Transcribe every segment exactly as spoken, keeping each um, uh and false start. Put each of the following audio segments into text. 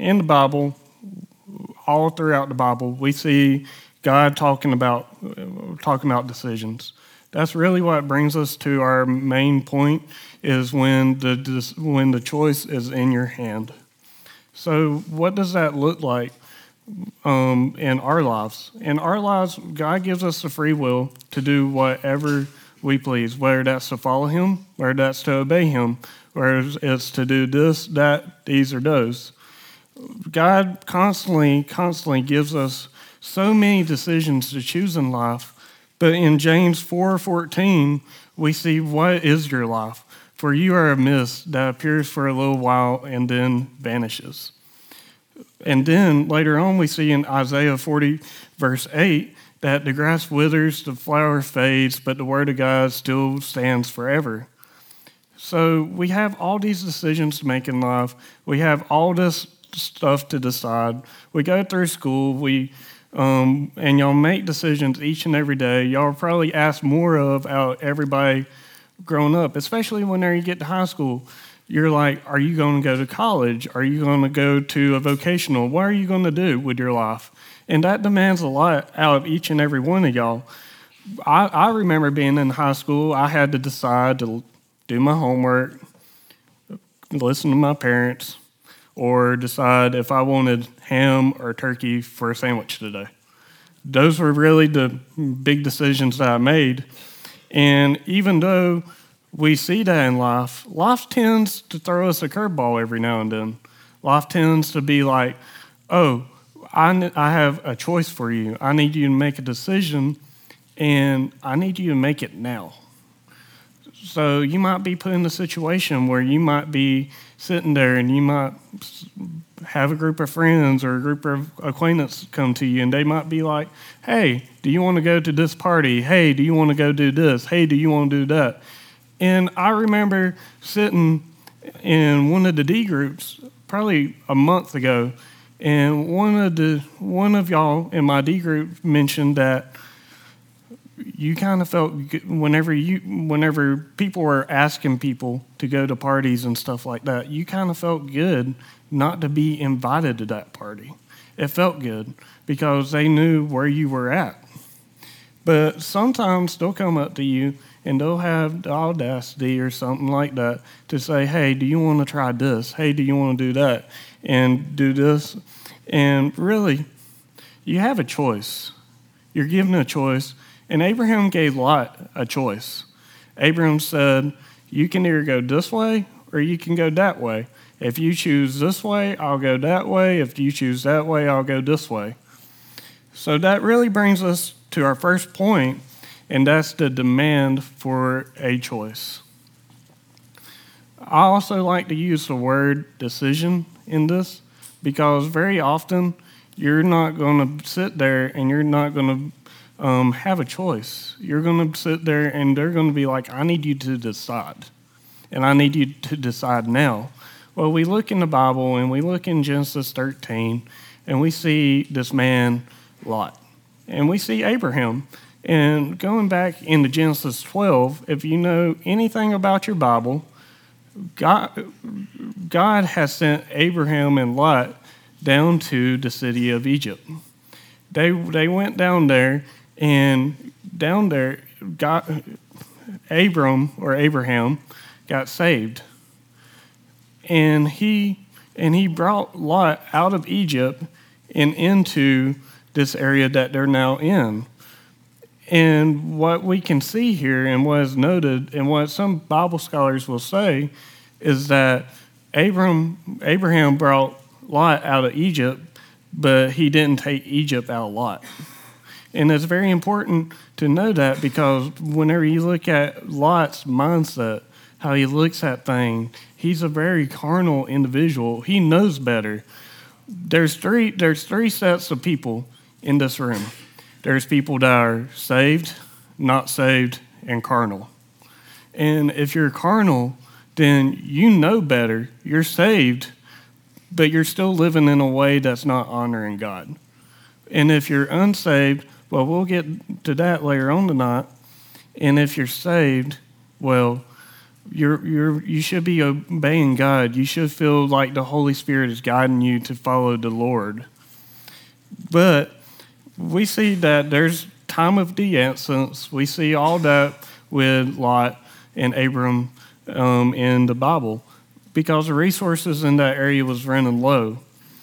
in the Bible, all throughout the Bible, we see God talking about talking about decisions. That's really what brings us to our main point, is when the when the choice is in your hand. So what does that look like um, in our lives? In our lives, God gives us the free will to do whatever we please, whether that's to follow him, whether that's to obey him, whether it's to do this, that, these, or those. God constantly, constantly gives us so many decisions to choose in life, but in James four fourteen, we see, what is your life? For you are a mist that appears for a little while and then vanishes. And then later on, we see in Isaiah forty, verse eight, that the grass withers, the flower fades, but the word of God still stands forever. So we have all these decisions to make in life. We have all this stuff to decide. We go through school, we um, and y'all make decisions each and every day. Y'all probably ask more of out everybody growing up, especially whenever you get to high school. You're like, are you going to go to college? Are you going to go to a vocational? What are you going to do with your life? And that demands a lot out of each and every one of y'all. I, I remember being in high school, I had to decide to do my homework, listen to my parents, or decide if I wanted ham or turkey for a sandwich today. Those were really the big decisions that I made. And even though we see that in life, life tends to throw us a curveball every now and then. Life tends to be like, oh, I, I have a choice for you. I need you to make a decision, and I need you to make it now. So you might be put in a situation where you might be sitting there and you might have a group of friends or a group of acquaintances come to you, and they might be like, hey, do you want to go to this party? Hey, do you want to go do this? Hey, do you want to do that? And I remember sitting in one of the D groups probably a month ago, and one of the one of y'all in my D group mentioned that you kind of felt whenever you whenever people were asking people to go to parties and stuff like that, you kind of felt good not to be invited to that party. It felt good because they knew where you were at. But sometimes they'll come up to you and they'll have the audacity or something like that to say, hey, do you want to try this? Hey, do you want to do that? And do this. And really, you have a choice. You're given a choice. And Abraham gave Lot a choice. Abraham said, you can either go this way or you can go that way. If you choose this way, I'll go that way. If you choose that way, I'll go this way. So that really brings us to our first point, and that's the demand for a choice. I also like to use the word decision in this because very often you're not going to sit there and you're not going to um, have a choice. You're going to sit there and they're going to be like, I need you to decide, and I need you to decide now. Well, we look in the Bible and we look in Genesis thirteen and we see this man, Lot, and we see Abraham. And going back into Genesis twelve, if you know anything about your Bible, God, God has sent Abraham and Lot down to the city of Egypt. They they went down there, and down there, God, Abram or Abraham got saved, and he and he brought Lot out of Egypt and into this area that they're now in. And what we can see here and what is noted and what some Bible scholars will say is that Abram, Abraham brought Lot out of Egypt, but he didn't take Egypt out of Lot. And it's very important to know that because whenever you look at Lot's mindset, how he looks at things, he's a very carnal individual. He knows better. There's three, there's three sets of people in this room. There's people that are saved, not saved, and carnal. And if you're carnal, then you know better. You're saved, but you're still living in a way that's not honoring God. And if you're unsaved, well, we'll get to that later on tonight. And if you're saved, well, You're, you're, you should be obeying God. You should feel like the Holy Spirit is guiding you to follow the Lord. But we see that there's time of the essence. We see all that with Lot and Abram um, in the Bible because the resources in that area was running low.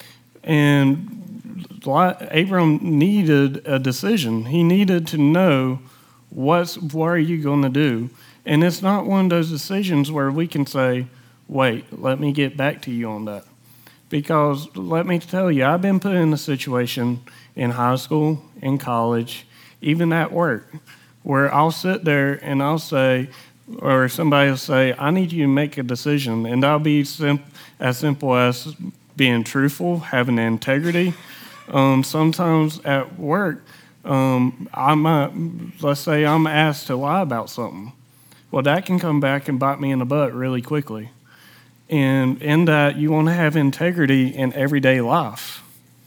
And Lot, Abram needed a decision. He needed to know what's, what are you going to do? And it's not one of those decisions where we can say, wait, let me get back to you on that. Because let me tell you, I've been put in a situation in high school, in college, even at work, where I'll sit there and I'll say, or somebody will say, I need you to make a decision. And that'll be sim- as simple as being truthful, having integrity. Um, sometimes at work, um, I might, let's say I'm asked to lie about something. Well, that can come back and bite me in the butt really quickly. And in that, you want to have integrity in everyday life.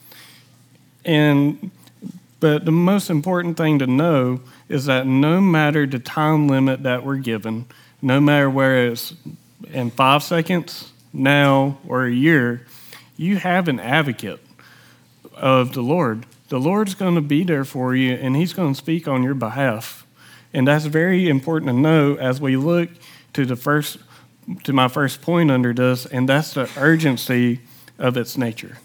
And but the most important thing to know is that no matter the time limit that we're given, no matter where it's in five seconds, now, or a year, you have an advocate of the Lord. The Lord's going to be there for you, and he's going to speak on your behalf. And that's very important to know as we look to the first, to my first point under this, and that's the urgency of its nature.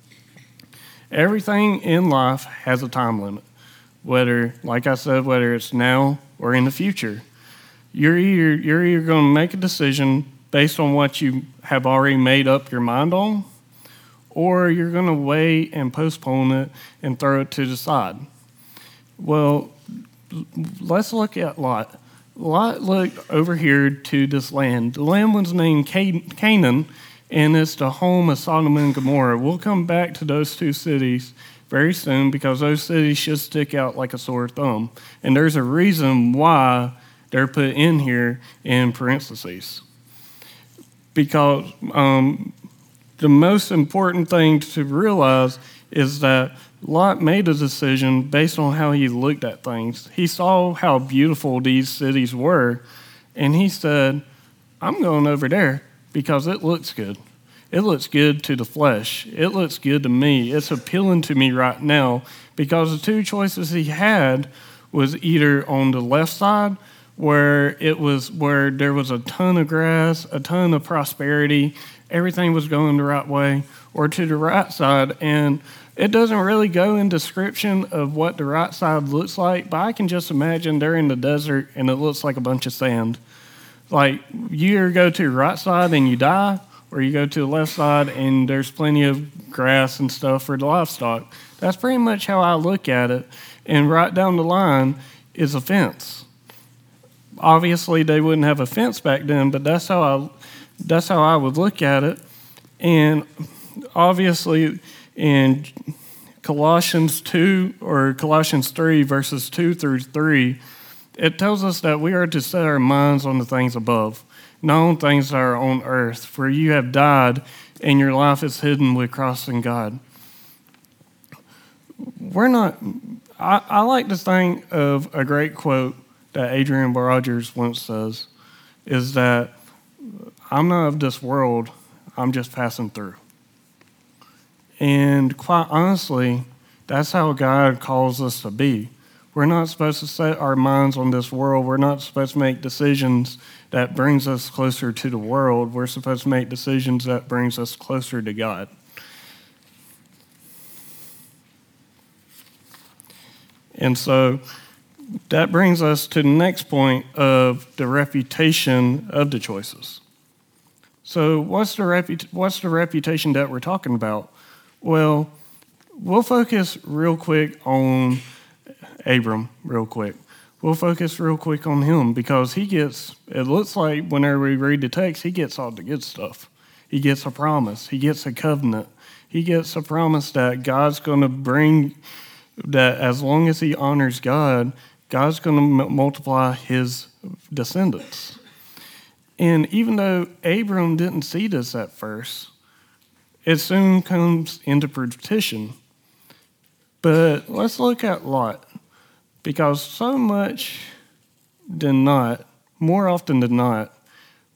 Everything in life has a time limit, whether, like I said, whether it's now or in the future. You're either, you're either going to make a decision based on what you have already made up your mind on, or you're going to wait and postpone it and throw it to the side. Well, let's look at Lot. Lot looked over here to this land. The land was named Canaan, and it's the home of Sodom and Gomorrah. We'll come back to those two cities very soon because those cities should stick out like a sore thumb. And there's a reason why they're put in here in parentheses. Because um, the most important thing to realize is that Lot made a decision based on how he looked at things. He saw how beautiful these cities were, and he said, I'm going over there because it looks good. It looks good to the flesh. It looks good to me. It's appealing to me right now because the two choices he had was either on the left side where it was where there was a ton of grass, a ton of prosperity, everything was going the right way, or to the right side. And it doesn't really go in description of what the right side looks like, but I can just imagine they're in the desert and it looks like a bunch of sand. Like, you either go to the right side and you die, or you go to the left side and there's plenty of grass and stuff for the livestock. That's pretty much how I look at it. And right down the line is a fence. Obviously, they wouldn't have a fence back then, but that's how I, that's how I would look at it. And obviously, in Colossians two or Colossians three, verses two through three, it tells us that we are to set our minds on the things above, not on things that are on earth, for you have died and your life is hidden with Christ in God. We're not, I, I like to think of a great quote that Adrian Rogers once says, is that I'm not of this world, I'm just passing through. And quite honestly, that's how God calls us to be. We're not supposed to set our minds on this world. We're not supposed to make decisions that brings us closer to the world. We're supposed to make decisions that brings us closer to God. And so that brings us to the next point of the reputation of the choices. So what's the repu- what's the reputation that we're talking about? Well, we'll focus real quick on Abram real quick. We'll focus real quick on him because he gets, it looks like whenever we read the text, he gets all the good stuff. He gets a promise. He gets a covenant. He gets a promise that God's going to bring, that as long as he honors God, God's going to m- multiply his descendants. And even though Abram didn't see this at first, it soon comes into fruition. But let's look at Lot. Because so much than not, more often than not,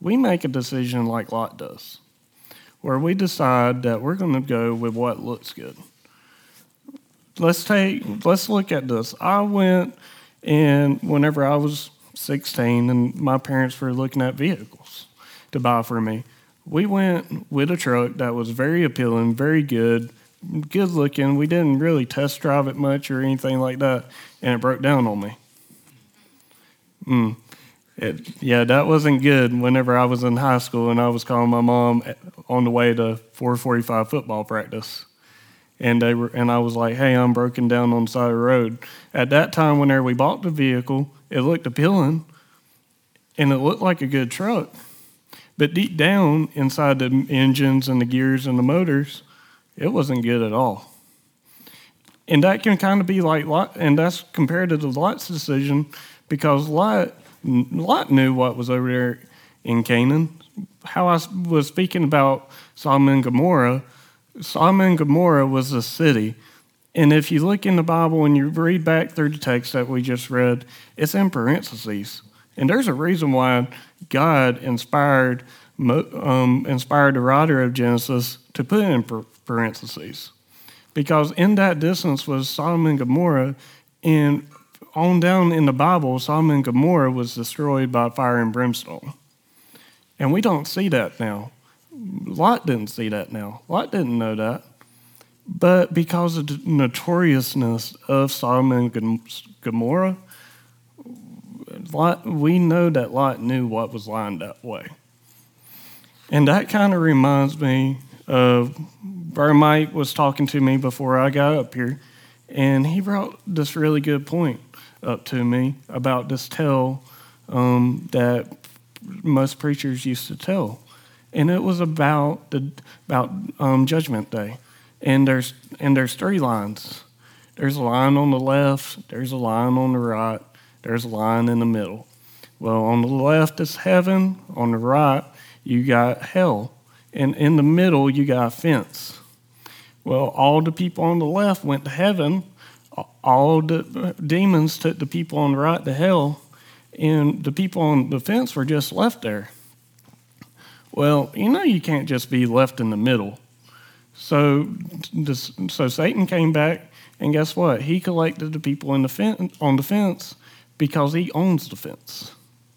we make a decision like Lot does, where we decide that we're going to go with what looks good. Let's take, let's look at this. I went, and whenever I was sixteen, and my parents were looking at vehicles to buy for me, we went with a truck that was very appealing, very good, good looking. We didn't really test drive it much or anything like that, and it broke down on me. Mm. It, yeah, that wasn't good whenever I was in high school and I was calling my mom on the way to four forty-five football practice. And they were, and I was like, hey, I'm broken down on the side of the road. At that time, whenever we bought the vehicle, it looked appealing and it looked like a good truck. But deep down inside the engines and the gears and the motors, it wasn't good at all. And that can kind of be like Lot, and that's compared to the Lot's decision, because Lot, Lot knew what was over there in Canaan. How I was speaking about Sodom and Gomorrah, Sodom and Gomorrah was a city. And if you look in the Bible and you read back through the text that we just read, it's in parentheses. And there's a reason why God inspired um, inspired the writer of Genesis to put it in parentheses. Because in that distance was Sodom and Gomorrah, and on down in the Bible, Sodom and Gomorrah was destroyed by fire and brimstone. And we don't see that now. Lot didn't see that now. Lot didn't know that. But because of the notoriousness of Sodom and Gomorrah, Lot, we know that Lot knew what was lined that way. And that kind of reminds me of Brother Mike was talking to me before I got up here, and he brought this really good point up to me about this tale um, that most preachers used to tell. And it was about the about um, Judgment Day. And there's and there's three lines. There's a line on the left, there's a line on the right, there's a line in the middle. Well, on the left is heaven, on the right you got hell, and in the middle you got a fence. Well, all the people on the left went to heaven, all the demons took the people on the right to hell, and the people on the fence were just left there. Well, you know you can't just be left in the middle. So, this, so Satan came back, and guess what? He collected the people in the fence, on the fence because he owns the fence.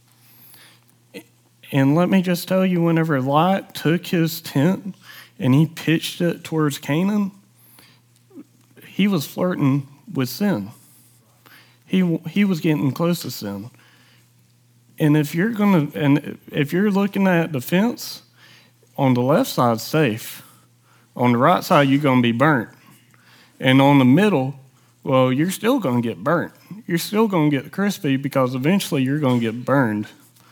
And let me just tell you, whenever Lot took his tent and he pitched it towards Canaan, he was flirting with sin. He he was getting close to sin. And if you're gonna, and if you're looking at the fence, on the left side, safe. On the right side, you're going to be burnt. And on the middle, well, you're still going to get burnt. You're still going to get crispy because eventually you're going to get burned.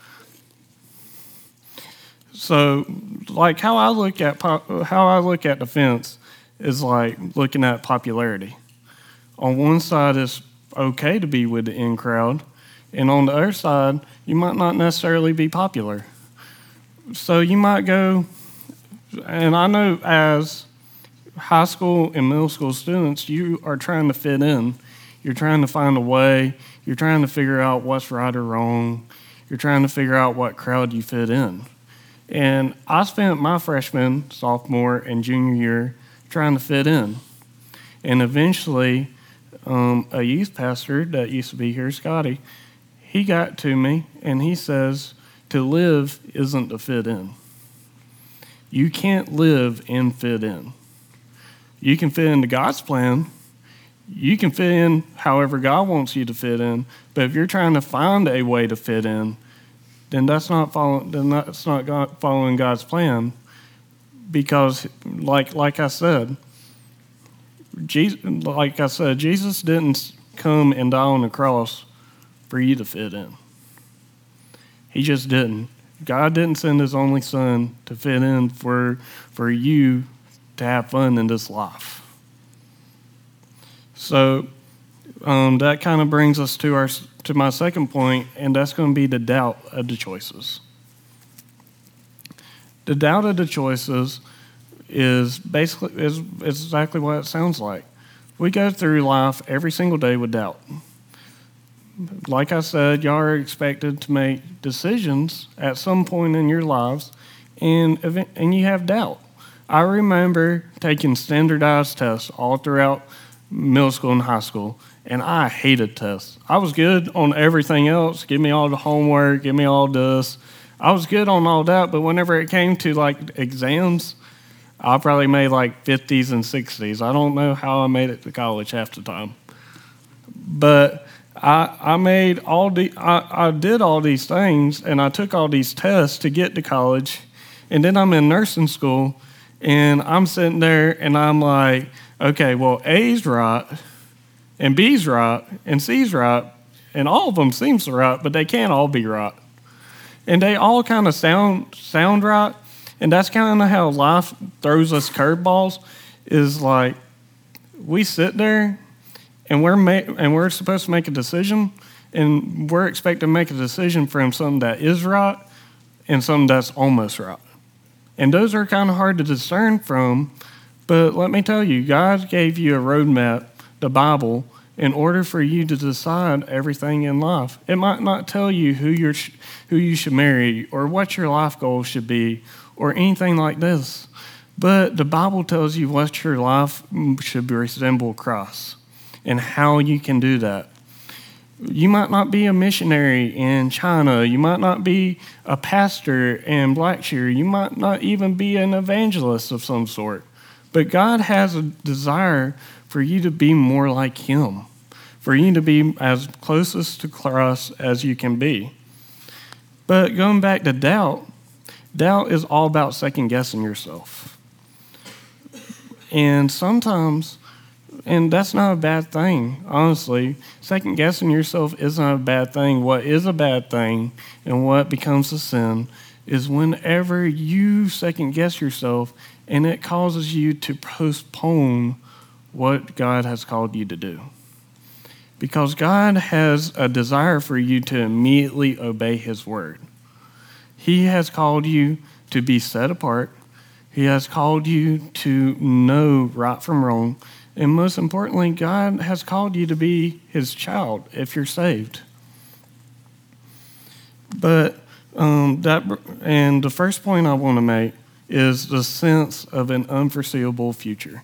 So, like how I look at how I look at the fence is like looking at popularity. On one side, it's okay to be with the in crowd, and on the other side, you might not necessarily be popular. So you might go. And I know as high school and middle school students, you are trying to fit in. You're trying to find a way. You're trying to figure out what's right or wrong. You're trying to figure out what crowd you fit in. And I spent my freshman, sophomore, and junior year trying to fit in. And eventually, um, a youth pastor that used to be here, Scotty, he got to me and he says, to live isn't to fit in. You can't live and fit in. You can fit into God's plan. You can fit in however God wants you to fit in. But if you're trying to find a way to fit in, then that's not following. Then that's not God, following God's plan. Because, like like I said, Jesus, like I said, Jesus didn't come and die on the cross for you to fit in. He just didn't. God didn't send his only son to fit in for, for you to have fun in this life. So um, that kind of brings us to our to my second point, and that's going to be the doubt of the choices. The doubt of the choices is basically is, is exactly what it sounds like. We go through life every single day with doubt. like I said, y'all are expected to make decisions at some point in your lives, and event- and you have doubt. I remember taking standardized tests all throughout middle school and high school, and I hated tests. I was good on everything else. Give me all the homework, give me all this. I was good on all that, but whenever it came to like exams, I probably made like fifties and sixties. I don't know how I made it to college half the time. But I, I made all the I, I did all these things, and I took all these tests to get to college, and then I'm in nursing school, and I'm sitting there, and I'm like, okay, well, A's right, and B's right, and C's right, and all of them seems right, but they can't all be right, and they all kind of sound sound right, and that's kind of how life throws us curveballs. Is like we sit there. And we're ma- and we're supposed to make a decision, and we're expected to make a decision from something that is right and something that's almost right. And those are kind of hard to discern from, but let me tell you, God gave you a roadmap, the Bible, in order for you to decide everything in life. It might not tell you who you're sh- who you should marry or what your life goals should be or anything like this, but the Bible tells you what your life should resemble Christ. And how you can do that. You might not be a missionary in China. You might not be a pastor in Blackshear. You might not even be an evangelist of some sort. But God has a desire for you to be more like Him, for you to be as closest to Christ as you can be. But going back to doubt, doubt is all about second-guessing yourself. And sometimes... And that's not a bad thing, honestly. Second-guessing yourself isn't a bad thing. What is a bad thing and what becomes a sin is whenever you second-guess yourself and it causes you to postpone what God has called you to do. Because God has a desire for you to immediately obey His word. He has called you to be set apart. He has called you to know right from wrong. And most importantly, God has called you to be His child if you're saved. But um, that, and the first point I want to make is the sense of an unforeseeable future.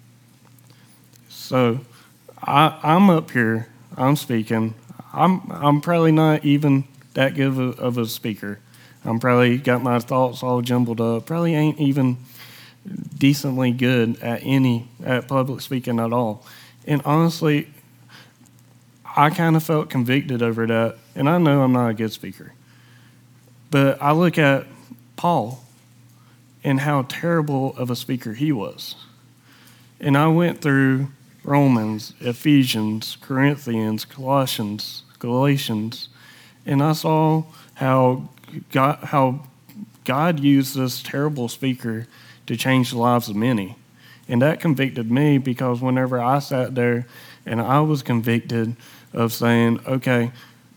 So I, I'm up here, I'm speaking. I'm I'm probably not even that good of a, of a speaker. I'm probably got my thoughts all jumbled up. Probably ain't even decently good at any at public speaking at all. And honestly, I kind of felt convicted over that. And I know I'm not a good speaker. But I look at Paul and how terrible of a speaker he was. And I went through Romans, Ephesians, Corinthians, Colossians, Galatians, and I saw how God, how God used this terrible speaker to change the lives of many. And that convicted me because whenever I sat there and I was convicted of saying, okay,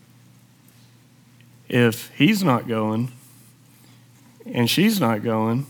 if he's not going and she's not going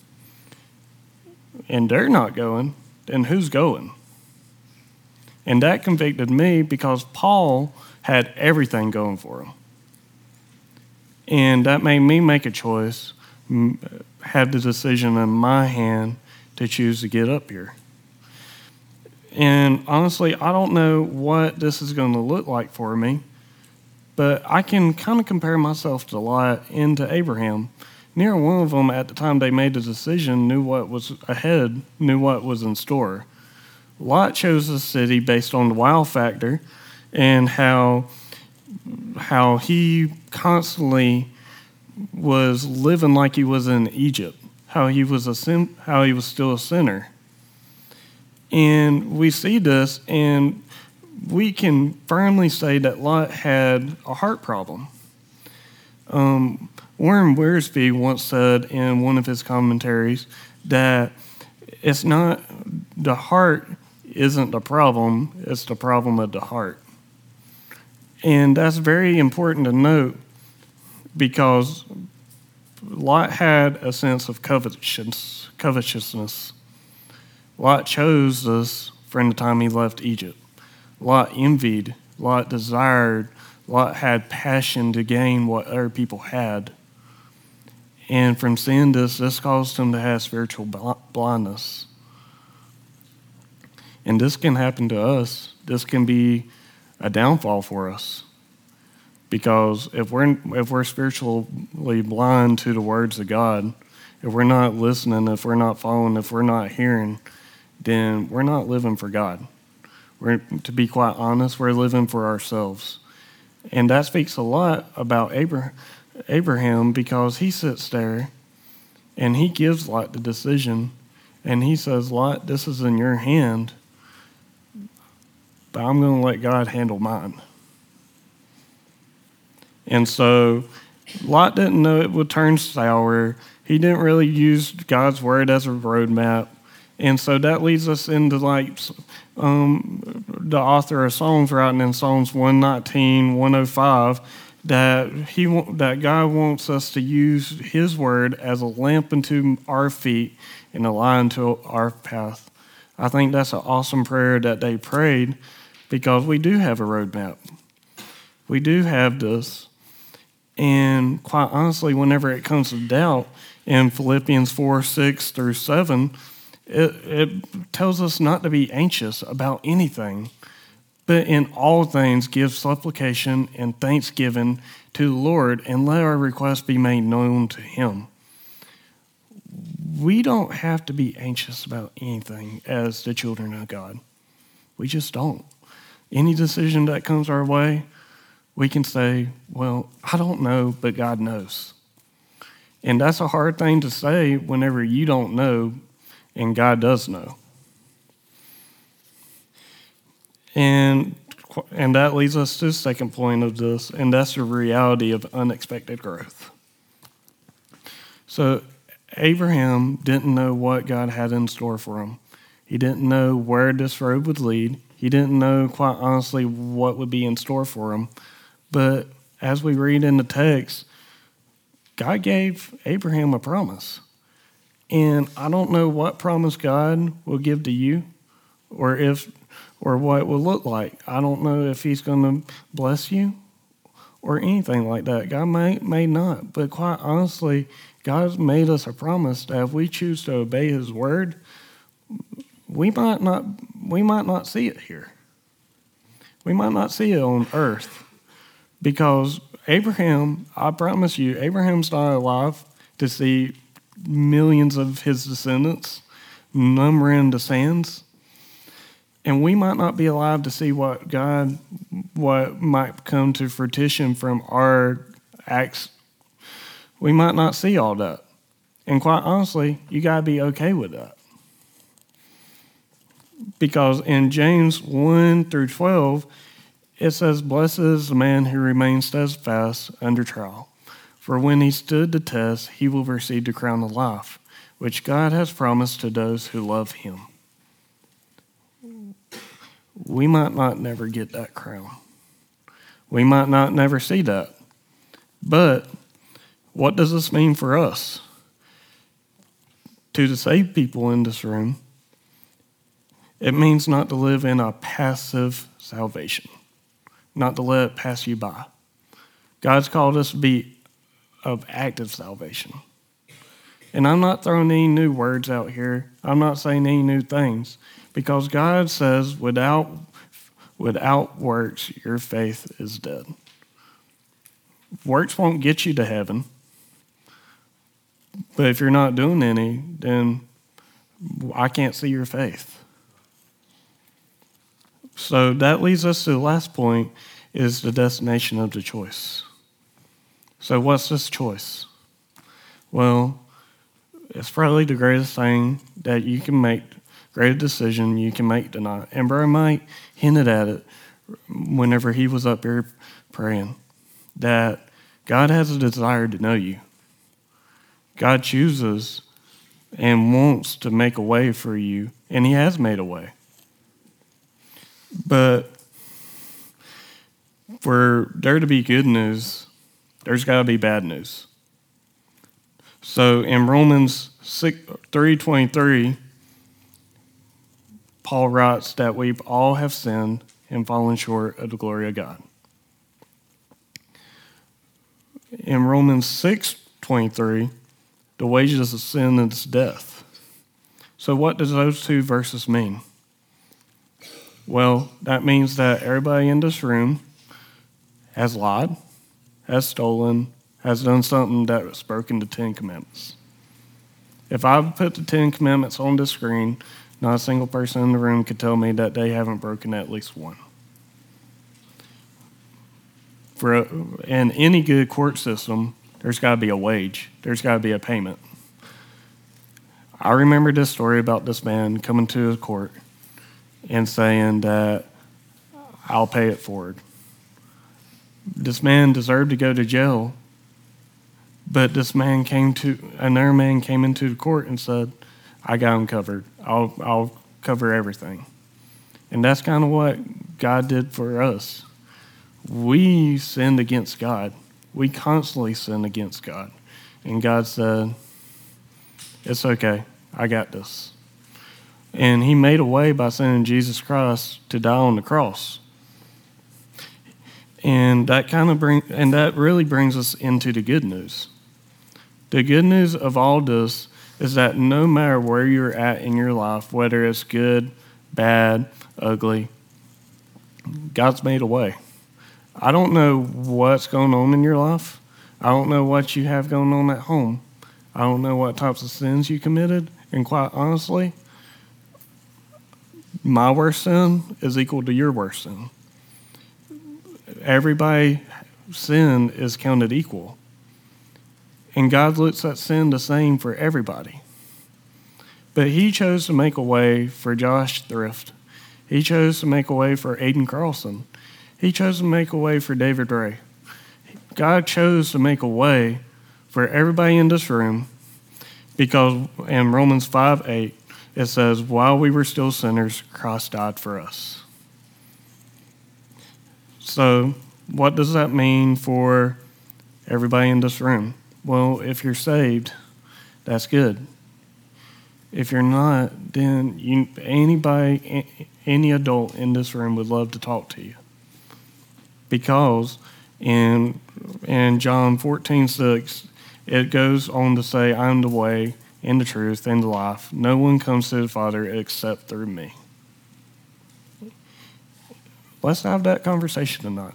and they're not going, then who's going? And that convicted me because Paul had everything going for him. And that made me make a choice, have the decision in my hand to choose to get up here. And honestly, I don't know what this is going to look like for me, but I can kind of compare myself to Lot and to Abraham. Neither one of them at the time they made the decision knew what was ahead, knew what was in store. Lot chose the city based on the wow factor and how how he constantly was living like he was in Egypt, how he was a sin, how he was still a sinner. And we see this, and we can firmly say that Lot had a heart problem. Um, Warren Wiersbe once said in one of his commentaries that it's not the heart isn't the problem, it's the problem of the heart. And that's very important to note because Lot had a sense of covetousness. covetousness. Lot chose this from the time he left Egypt. Lot envied Lot desired, Lot had passion to gain what other people had. And from seeing this, this caused him to have spiritual blindness. And this can happen to us. This can be a downfall for us. Because if we're if we're spiritually blind to the words of God, if we're not listening, if we're not following, if we're not hearing, then we're not living for God. We're, to be quite honest, we're living for ourselves. And that speaks a lot about Abraham, because he sits there and he gives Lot the decision. And he says, Lot, this is in your hand, but I'm going to let God handle mine. And so Lot didn't know it would turn sour. He didn't really use God's word as a roadmap. And so that leads us into like um, the author of Psalms writing in Psalms one nineteen, one oh five, that he that God wants us to use his word as a lamp unto our feet and a light unto our path. I think that's an awesome prayer that they prayed, because we do have a roadmap. We do have this. And quite honestly, whenever it comes to doubt, in Philippians four, six through seven, it, it tells us not to be anxious about anything, but in all things give supplication and thanksgiving to the Lord, and let our requests be made known to him. We don't have to be anxious about anything as the children of God. We just don't. Any decision that comes our way, we can say, well, I don't know, but God knows. And that's a hard thing to say whenever you don't know and God does know. And and that leads us to the second point of this, and that's the reality of unexpected growth. So Abraham didn't know what God had in store for him. He didn't know where this road would lead. He didn't know, quite honestly, what would be in store for him. But as we read in the text, God gave Abraham a promise. And I don't know what promise God will give to you, or if or what it will look like. I don't know if he's going to bless you or anything like that. God may, may not. But quite honestly, God's made us a promise that if we choose to obey his word, we might not we might not see it here. We might not see it on earth. Because Abraham, I promise you, Abraham's not alive to see millions of his descendants numbering the sands. And we might not be alive to see what God, what might come to fruition from our acts. We might not see all that. And quite honestly, you got to be okay with that. Because in James one through twelve, it says, blessed is the man who remains steadfast under trial. For when he stood the test, he will receive the crown of life, which God has promised to those who love him. We might not never get that crown. We might not never see that. But what does this mean for us? To the saved people in this room, it means not to live in a passive salvation, not to let it pass you by. God's called us to be of active salvation. And I'm not throwing any new words out here. I'm not saying any new things. Because God says, without, without works, your faith is dead. Works won't get you to heaven. But if you're not doing any, then I can't see your faith. So that leads us to the last point, is the destination of the choice. So what's this choice? Well, it's probably the greatest thing that you can make, greatest decision you can make tonight. And Brother Mike hinted at it whenever he was up here praying, that God has a desire to know you. God chooses and wants to make a way for you, and he has made a way. But for there to be good news, there's got to be bad news. So in Romans three twenty-three, Paul writes that we all have sinned and fallen short of the glory of God. In Romans six twenty-three, the wages of sin is death. So what does those two verses mean? Well, that means that everybody in this room has lied, has stolen, has done something that was broken the Ten Commandments. If I put the Ten Commandments on the screen, not a single person in the room could tell me that they haven't broken at least one. For a, in any good court system, there's got to be a wage. There's got to be a payment. I remember this story about this man coming to his court and saying that I'll pay it forward. This man deserved to go to jail, but this man came to another man came into the court and said, "I got him covered. I'll I'll cover everything." And that's kind of what God did for us. We sinned against God. We constantly sin against God. And God said, "It's okay. I got this." And he made a way by sending Jesus Christ to die on the cross. And that kind of bring and that really brings us into the good news. The good news of all this is that no matter where you're at in your life, whether it's good, bad, ugly, God's made a way. I don't know what's going on in your life. I don't know what you have going on at home. I don't know what types of sins you committed. And quite honestly, my worst sin is equal to your worst sin. Everybody's sin is counted equal. And God looks at sin the same for everybody. But he chose to make a way for Josh Thrift. He chose to make a way for Aiden Carlson. He chose to make a way for David Ray. God chose to make a way for everybody in this room because in Romans five eight, it says, "While we were still sinners, Christ died for us." So what does that mean for everybody in this room? Well, if you're saved, that's good. If you're not, then you, anybody, any adult in this room would love to talk to you. Because in in John fourteen six, it goes on to say, "I am the way and the truth and the life. No one comes to the Father except through me." Let's have that conversation tonight.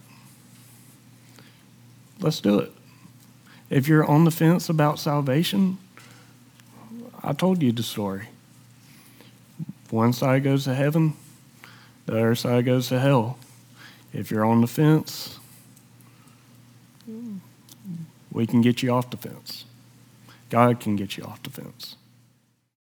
Let's do it. If you're on the fence about salvation, I told you the story. One side goes to heaven, the other side goes to hell. If you're on the fence, we can get you off the fence. God can get you off the fence.